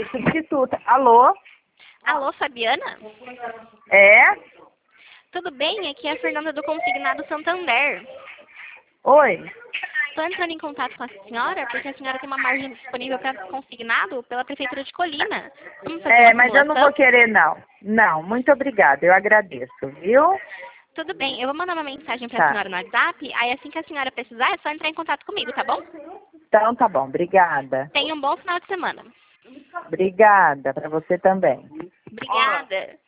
substituta. Alô? Alô, Fabiana? É? Tudo bem? Aqui é a Fernanda do Consignado Santander. Oi? Estou entrando em contato com a senhora porque a senhora tem uma margem disponível para consignado pela Prefeitura de Colina. Vamos fazer uma Mas eu não simulação? vou querer, não. Não, muito obrigada. Eu agradeço, viu? Tudo bem, eu vou mandar uma mensagem para a Tá. senhora no WhatsApp, aí assim que a senhora precisar é só entrar em contato comigo, tá bom? Então tá bom, obrigada. Tenha um bom final de semana. Obrigada para você também. Obrigada.